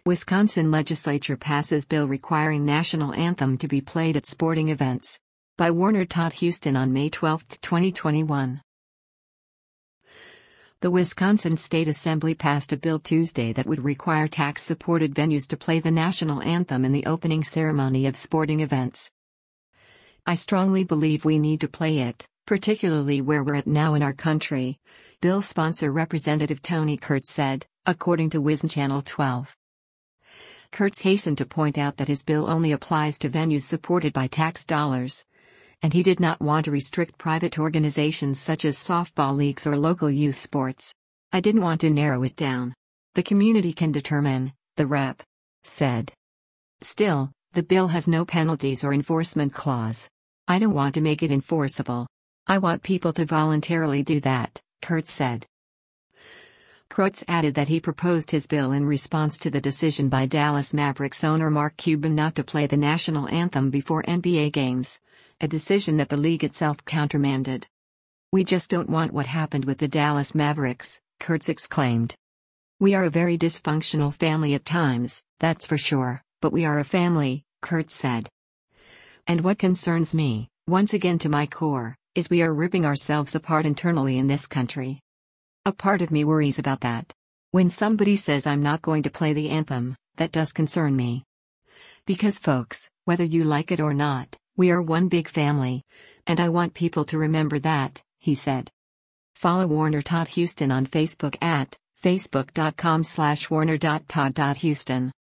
Wisconsin legislature passes bill requiring national anthem to be played at sporting events. By Warner Todd Huston on May 12, 2021. The Wisconsin State Assembly passed a bill Tuesday that would require tax-supported venues to play the national anthem in the opening ceremony of sporting events. "I strongly believe we need to play it, particularly where we're at now in our country," bill sponsor Representative Tony Kurtz said, according to WISN Channel 12. Kurtz hastened to point out that his bill only applies to venues supported by tax dollars, and he did not want to restrict private organizations such as softball leagues or local youth sports. "I didn't want to narrow it down. The community can determine," the rep said. Still, the bill has no penalties or enforcement clause. "I don't want to make it enforceable. I want people to voluntarily do that," Kurtz said. Kurtz added that he proposed his bill in response to the decision by Dallas Mavericks owner Mark Cuban not to play the national anthem before NBA games, a decision that the league itself countermanded. "We just don't want what happened with the Dallas Mavericks," Kurtz exclaimed. "We are a very dysfunctional family at times, that's for sure, but we are a family," Kurtz said. "And what concerns me, once again to my core, is we are ripping ourselves apart internally in this country. A part of me worries about that. When somebody says I'm not going to play the anthem, that does concern me. Because folks, whether you like it or not, we are one big family, and I want people to remember that," he said. Follow Warner Todd Huston on Facebook at facebook.com/warner.todd.huston.